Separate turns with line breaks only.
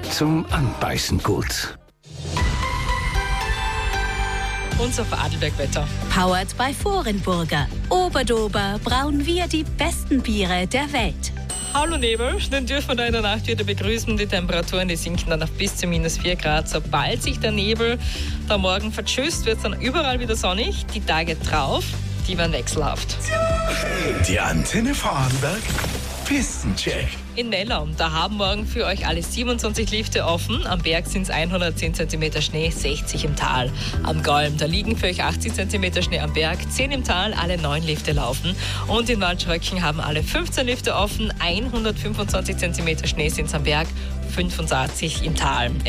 zum Anbeißen gut.
Unser Vorarlberg-Wetter.
Powered by Vorenburger. Oberdober brauen wir die besten Biere der Welt.
Hallo Nebel, den dürfen wir da in der Nacht wieder begrüßen. Die Temperaturen, die sinken dann auf bis zu -4 Grad. Sobald sich der Nebel da morgen vertschüsst, wird es dann überall wieder sonnig. Die Tage drauf, die werden wechselhaft.
Die Antenne Vorarlberg Pistencheck.
In Nellum, da haben morgen für euch alle 27 Lifte offen. Am Berg sind es 110 cm Schnee, 60 im Tal. Am Golm, da liegen für euch 80 cm Schnee am Berg, 10 im Tal, alle 9 Lifte laufen. Und in Waldschröcken haben alle 15 Lifte offen, 125 cm Schnee sind es am Berg, 85 im Tal.